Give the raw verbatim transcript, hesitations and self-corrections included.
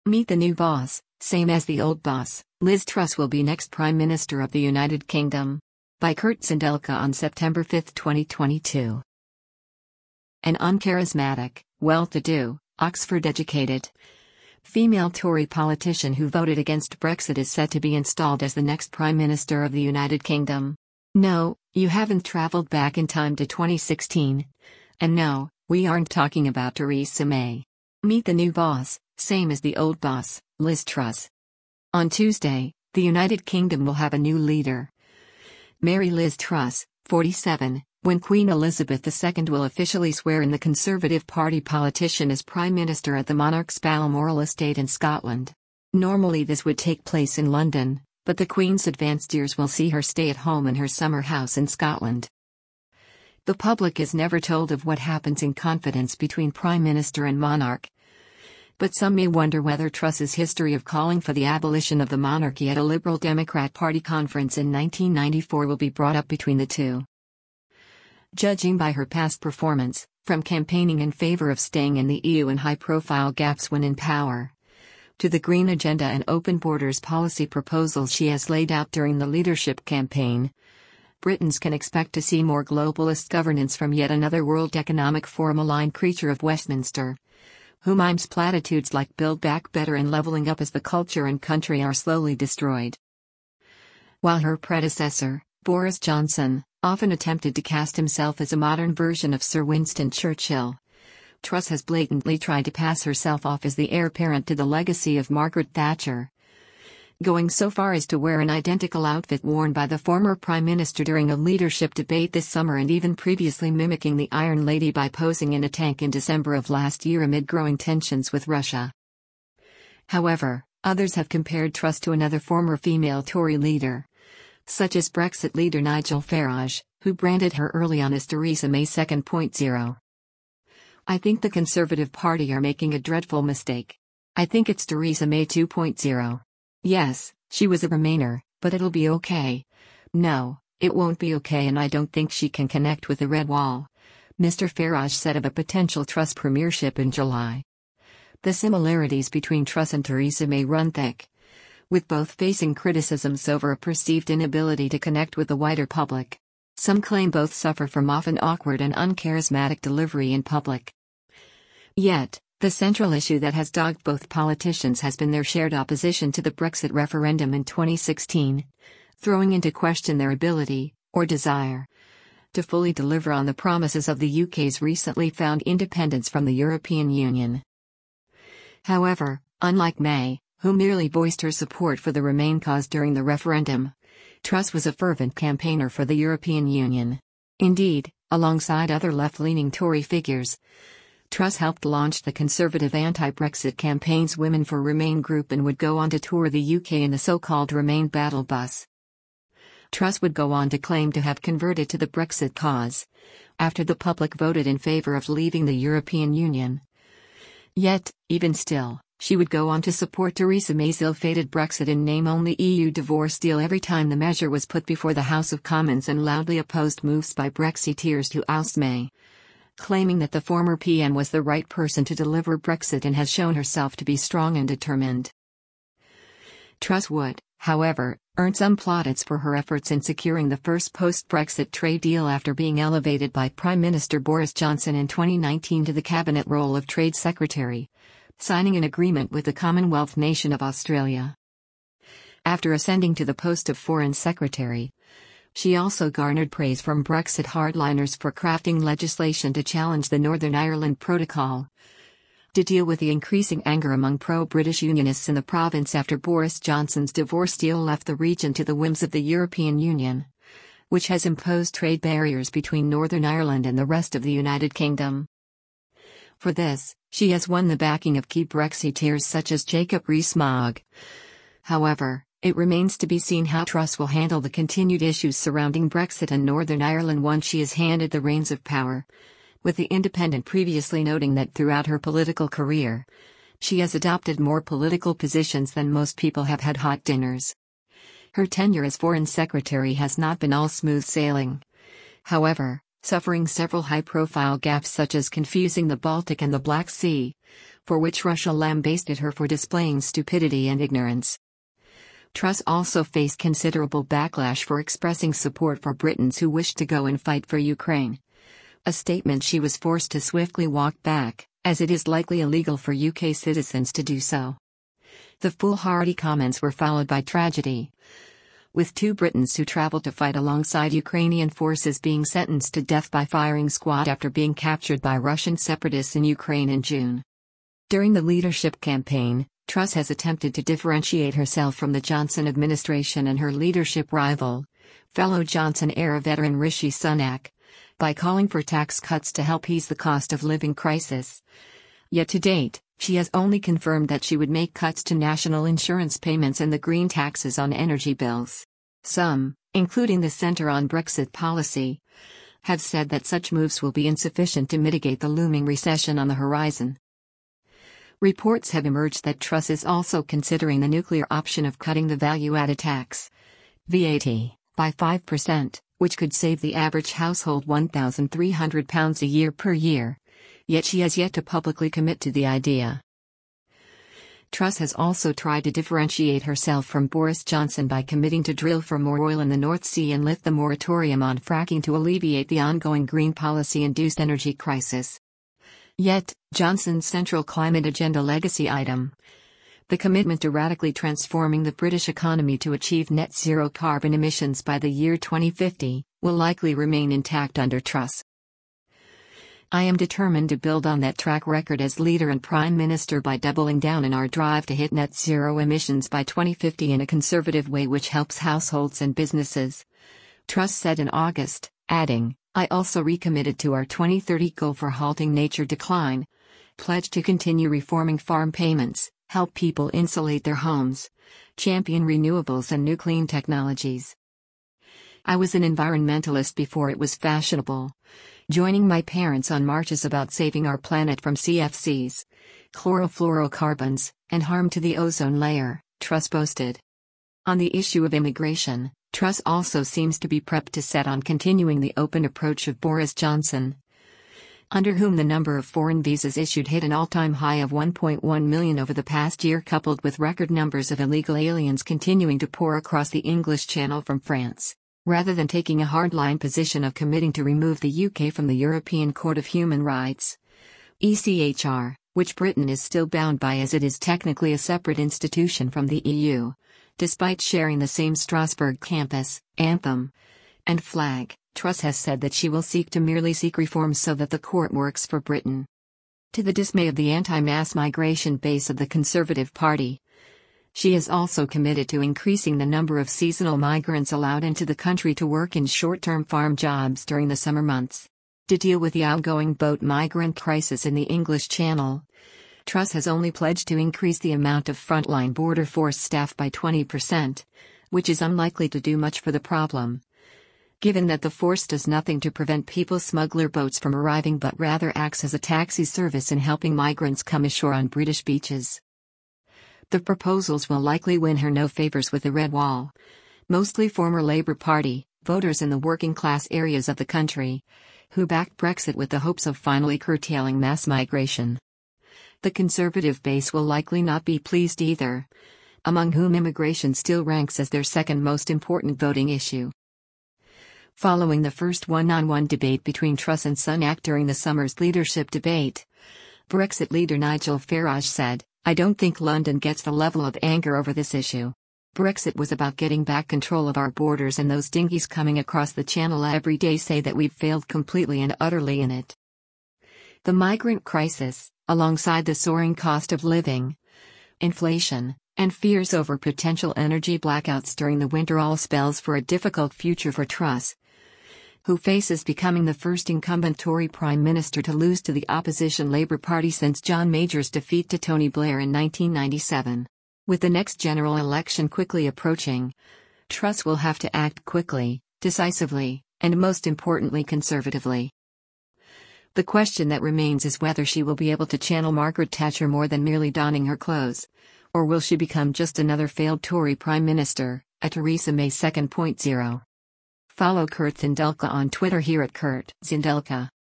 Meet the new boss, same as the old boss. Liz Truss will be next Prime Minister of the United Kingdom. By Kurt Zindelka on September fifth, twenty twenty-two. An uncharismatic, well-to-do, Oxford-educated, female Tory politician who voted against Brexit is set to be installed as the next Prime Minister of the United Kingdom. No, you haven't travelled back in time to twenty sixteen. And no, we aren't talking about Theresa May. Meet the new boss, same as the old boss, Liz Truss. On Tuesday, the United Kingdom will have a new leader. Mary Liz Truss, forty-seven, when Queen Elizabeth the Second will officially swear in the Conservative Party politician as Prime Minister at the monarch's Balmoral estate in Scotland. Normally this would take place in London, but the Queen's advanced years will see her stay at home in her summer house in Scotland. The public is never told of what happens in confidence between Prime Minister and monarch. But some may wonder whether Truss's history of calling for the abolition of the monarchy at a Liberal Democrat Party conference in nineteen ninety-four will be brought up between the two. Judging by her past performance, from campaigning in favor of staying in the E U and high-profile gaps when in power, to the Green Agenda and open borders policy proposals she has laid out during the leadership campaign, Britons can expect to see more globalist governance from yet another World Economic Forum-aligned creature of Westminster, who mimes platitudes like Build Back Better and levelling up as the culture and country are slowly destroyed. While her predecessor, Boris Johnson, often attempted to cast himself as a modern version of Sir Winston Churchill, Truss has blatantly tried to pass herself off as the heir apparent to the legacy of Margaret Thatcher, going so far as to wear an identical outfit worn by the former Prime Minister during a leadership debate this summer and even previously mimicking the Iron Lady by posing in a tank in December of last year amid growing tensions with Russia. However, others have compared Truss to another former female Tory leader, such as Brexit leader Nigel Farage, who branded her early on as Theresa May two point oh. I think the Conservative Party are making a dreadful mistake. I think it's Theresa May two point oh. Yes, she was a Remainer, but it'll be okay. No, it won't be okay, and I don't think she can connect with the Red Wall, Mister Farage said of a potential Truss premiership in July. The similarities between Truss and Theresa May run thick, with both facing criticisms over a perceived inability to connect with the wider public. Some claim both suffer from often awkward and uncharismatic delivery in public. Yet, the central issue that has dogged both politicians has been their shared opposition to the Brexit referendum in twenty sixteen, throwing into question their ability, or desire, to fully deliver on the promises of the U K's recently found independence from the European Union. However, unlike May, who merely voiced her support for the Remain cause during the referendum, Truss was a fervent campaigner for the European Union. Indeed, alongside other left-leaning Tory figures, Truss helped launch the conservative anti-Brexit campaign's Women for Remain group and would go on to tour the U K in the so-called Remain battle bus. Truss would go on to claim to have converted to the Brexit cause, after the public voted in favour of leaving the European Union. Yet, even still, she would go on to support Theresa May's ill-fated Brexit in name-only E U divorce deal every time the measure was put before the House of Commons and loudly opposed moves by Brexiteers to oust May, claiming that the former P M was the right person to deliver Brexit and has shown herself to be strong and determined. Truss would, however, earn some plaudits for her efforts in securing the first post-Brexit trade deal after being elevated by Prime Minister Boris Johnson in twenty nineteen to the cabinet role of Trade Secretary, signing an agreement with the Commonwealth nation of Australia. After ascending to the post of Foreign Secretary, she also garnered praise from Brexit hardliners for crafting legislation to challenge the Northern Ireland Protocol, to deal with the increasing anger among pro-British Unionists in the province after Boris Johnson's divorce deal left the region to the whims of the European Union, which has imposed trade barriers between Northern Ireland and the rest of the United Kingdom. For this, she has won the backing of key Brexiteers such as Jacob Rees-Mogg. However, it remains to be seen how Truss will handle the continued issues surrounding Brexit and Northern Ireland once she is handed the reins of power, with the Independent previously noting that throughout her political career, she has adopted more political positions than most people have had hot dinners. Her tenure as Foreign Secretary has not been all smooth sailing, however, suffering several high-profile gaffes such as confusing the Baltic and the Black Sea, for which Russia lambasted her for displaying stupidity and ignorance. Truss also faced considerable backlash for expressing support for Britons who wished to go and fight for Ukraine. A statement she was forced to swiftly walk back, as it is likely illegal for U K citizens to do so. The foolhardy comments were followed by tragedy, with two Britons who traveled to fight alongside Ukrainian forces being sentenced to death by firing squad after being captured by Russian separatists in Ukraine in June. During the leadership campaign, Truss has attempted to differentiate herself from the Johnson administration and her leadership rival, fellow Johnson-era veteran Rishi Sunak, by calling for tax cuts to help ease the cost of living crisis. Yet to date, she has only confirmed that she would make cuts to national insurance payments and the green taxes on energy bills. Some, including the Centre on Brexit Policy, have said that such moves will be insufficient to mitigate the looming recession on the horizon. Reports have emerged that Truss is also considering the nuclear option of cutting the value-added tax, V A T, by five percent, which could save the average household one thousand three hundred pounds a year per year, yet she has yet to publicly commit to the idea. Truss has also tried to differentiate herself from Boris Johnson by committing to drill for more oil in the North Sea and lift the moratorium on fracking to alleviate the ongoing green policy-induced energy crisis. Yet, Johnson's central climate agenda legacy item, the commitment to radically transforming the British economy to achieve net zero carbon emissions by the year twenty fifty, will likely remain intact under Truss. I am determined to build on that track record as leader and Prime Minister by doubling down in our drive to hit net zero emissions by twenty fifty in a conservative way which helps households and businesses, Truss said in August, adding, I also recommitted to our twenty thirty goal for halting nature decline, pledged to continue reforming farm payments, help people insulate their homes, champion renewables and new clean technologies. I was an environmentalist before it was fashionable, joining my parents on marches about saving our planet from C F Cs, chlorofluorocarbons, and harm to the ozone layer, Truss boasted. On the issue of immigration, Truss also seems to be prepped to set on continuing the open approach of Boris Johnson, under whom the number of foreign visas issued hit an all-time high of one point one million over the past year, coupled with record numbers of illegal aliens continuing to pour across the English Channel from France. Rather than taking a hardline position of committing to remove the U K from the European Court of Human Rights, E C H R, which Britain is still bound by as it is technically a separate institution from the E U, despite sharing the same Strasbourg campus, anthem, and flag, Truss has said that she will seek to merely seek reforms so that the court works for Britain. To the dismay of the anti-mass migration base of the Conservative Party, she is also committed to increasing the number of seasonal migrants allowed into the country to work in short-term farm jobs during the summer months. To deal with the outgoing boat migrant crisis in the English Channel, Truss has only pledged to increase the amount of frontline border force staff by twenty percent, which is unlikely to do much for the problem, given that the force does nothing to prevent people smuggler boats from arriving but rather acts as a taxi service in helping migrants come ashore on British beaches. The proposals will likely win her no favors with the Red Wall, mostly former Labour Party voters in the working-class areas of the country, who backed Brexit with the hopes of finally curtailing mass migration. The Conservative base will likely not be pleased either, among whom immigration still ranks as their second most important voting issue. Following the first one-on-one debate between Truss and Sunak during the summer's leadership debate, Brexit leader Nigel Farage said, I don't think London gets the level of anger over this issue. Brexit was about getting back control of our borders, and those dinghies coming across the channel every day say that we've failed completely and utterly in it. The migrant crisis, alongside the soaring cost of living, inflation, and fears over potential energy blackouts during the winter, all spells for a difficult future for Truss, who faces becoming the first incumbent Tory Prime Minister to lose to the opposition Labour Party since John Major's defeat to Tony Blair in nineteen ninety-seven. With the next general election quickly approaching, Truss will have to act quickly, decisively, and most importantly conservatively. The question that remains is whether she will be able to channel Margaret Thatcher more than merely donning her clothes, or will she become just another failed Tory Prime Minister, a Theresa May two point oh. Follow Kurt Zindelka on Twitter here at Kurt Zindelka.